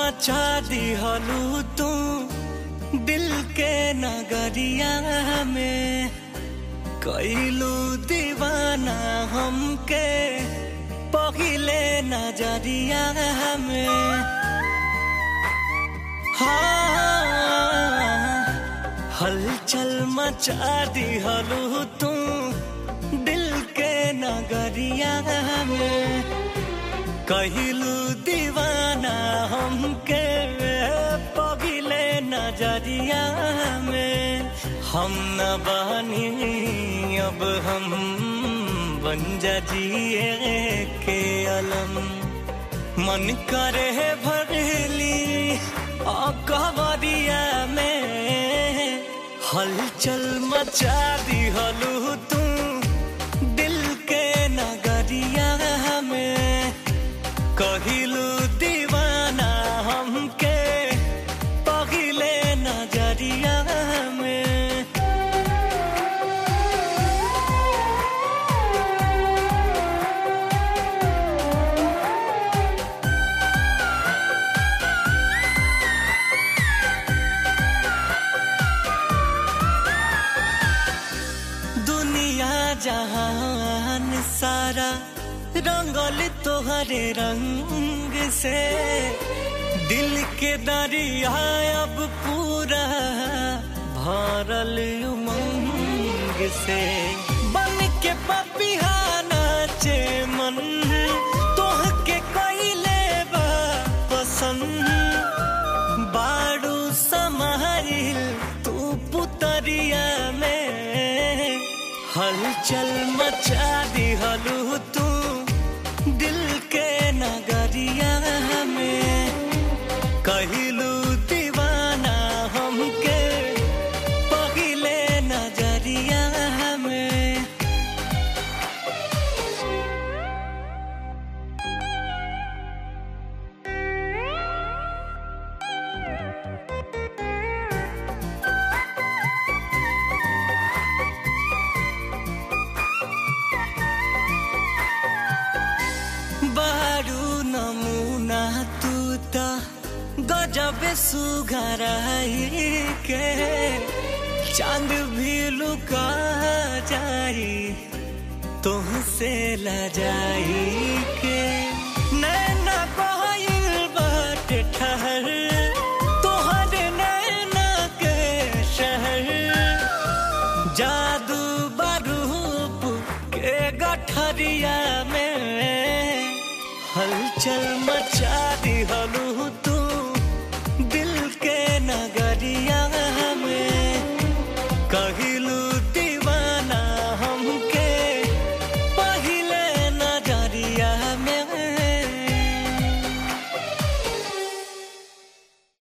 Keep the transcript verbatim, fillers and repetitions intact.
मचा दिहलू तू दिल के नगरिया में, कैलू दीवाना हमके पहिले नजरिया में। हाँ, हलचल मचा दिहलू तू दिल के नगरिया में, कहलू दीवाना हमके पहिले नजरिया में। हम न बानी अब हम बन जा जिए के अलम, मन करे भरली अकबरिया में। हलचल मचा दिहलू तू दिल के नगरिया में, कहलू दीवाना हमके पहिले नजरिया में। दुनिया जहान सारा रंगल तोहरे रंग से, दिल के दरिया अब पूरा भरल उमंग से। बन के पपिहा नाचे मन तोह के कैले बा पसंद, बाड़ू समारिल तू पुतरिया में। हलचल मचा दिहलू तू दिल के नगरिया में, कहलू दीवाना हमके पहिले नजरिया में। बारू नमूना तू ता गजब सुघराई के, चांद भी लुका जाई तुहसे लजाई के। नैना कोयल बाटे ठहर तोहर नैना के शहर, जादू बरूप के गठरिया में। हलचल मचा दिहलू